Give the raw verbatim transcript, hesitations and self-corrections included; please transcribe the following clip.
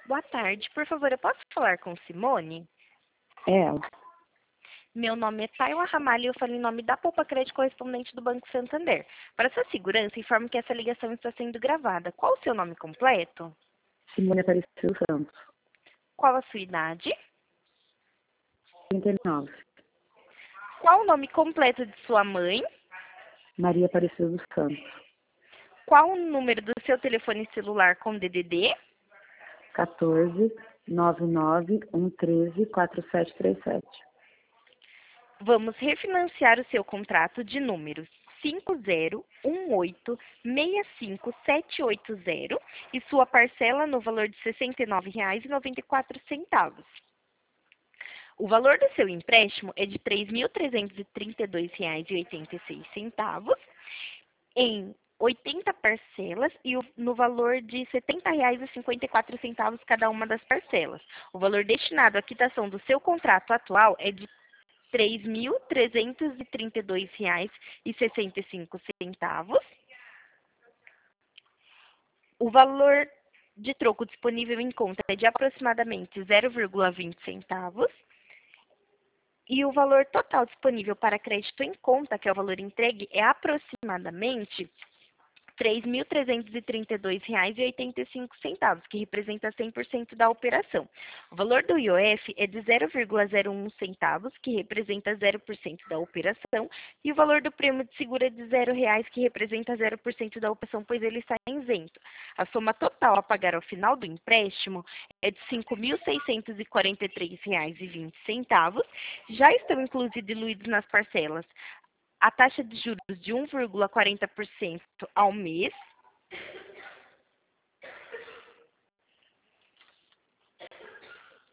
Boa tarde. Por favor, eu posso falar com Simone? É ela. Meu nome é Tayla Ramalho e eu falo em nome da Poupa Crédito correspondente do Banco Santander. Para sua segurança, informo que essa ligação está sendo gravada. Qual o seu nome completo? Simone Apareceu Santos. Qual a sua idade? trinta e nove. Qual o nome completo de sua mãe? Maria Apareceu dos Santos. Qual o número do seu telefone celular com D D D? quatorze, nove nove, um treze, quatro sete três sete. Vamos refinanciar o seu contrato de número cinco zero um oito seis cinco sete oito zero e sua parcela no valor de sessenta e nove reais e noventa e quatro centavos. O valor do seu empréstimo é de três mil trezentos e trinta e dois reais e oitenta e seis centavos em oitenta parcelas e o- no valor de setenta reais e cinquenta e quatro centavos cada uma das parcelas. O valor destinado à quitação do seu contrato atual é de três mil trezentos e trinta e dois reais e sessenta e cinco centavos. O valor de troco disponível em conta é de aproximadamente zero vírgula vinte centavos. E o valor total disponível para crédito em conta, que é o valor entregue, é aproximadamente três mil trezentos e trinta e dois reais e oitenta e cinco centavos, que representa cem por cento da operação. O valor do I O F é de zero vírgula zero um centavos, que representa zero por cento da operação, e o valor do prêmio de seguro é de zero reais, que representa zero por cento da operação, pois ele está isento. A soma total a pagar ao final do empréstimo é de cinco mil seiscentos e quarenta e três reais e vinte centavos. Já estão incluídos e diluídos nas parcelas a taxa de juros de um vírgula quarenta por cento ao mês